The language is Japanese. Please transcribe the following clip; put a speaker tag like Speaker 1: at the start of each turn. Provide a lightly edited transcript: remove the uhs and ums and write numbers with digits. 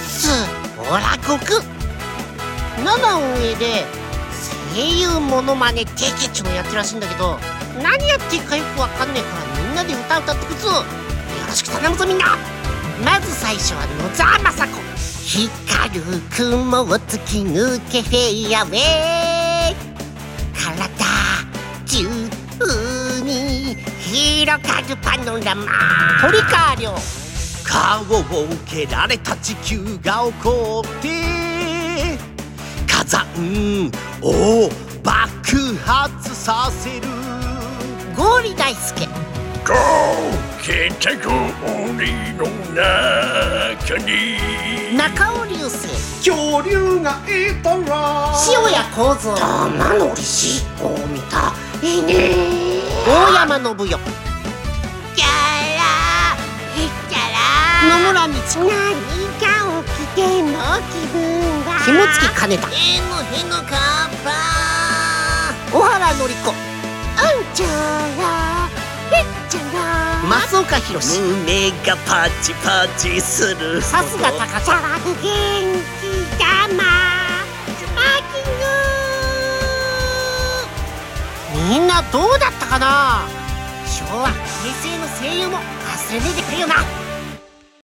Speaker 1: つオラ国7運営で声優モノマネテケチもやってるらしいんだけど、何やっていいかよくわかんねえからみんなで歌ってくぞ。よろしく頼むぞみんな。まず最初は野沢雅子。光る雲を突き抜けフェイアウェイ、体中に広がるパノラマ。堀川亮。
Speaker 2: 顔を蹴られた地球が怒って火山を爆発させる。
Speaker 1: 郡大輔。
Speaker 3: こうケタゴ鬼の中に
Speaker 1: 中尾流星。
Speaker 2: 恐竜がいたら
Speaker 1: 塩谷幸三。
Speaker 2: 玉乗りしを見たいね。
Speaker 1: 大山信代。
Speaker 4: キャラキャラ
Speaker 1: 野村道子。
Speaker 4: 何が起きても気分が
Speaker 1: 肝付兼太。
Speaker 4: へのへのカッパ
Speaker 1: 小原紀子。
Speaker 4: うんちゃらへっちゃら
Speaker 1: 増岡弘。
Speaker 2: 胸がパチパチする。
Speaker 1: さすが高田。
Speaker 4: 騒ぐ元気玉スパーキング。
Speaker 1: みんなどうだったかな。昭和平成の声優も忘れねえでくれよな。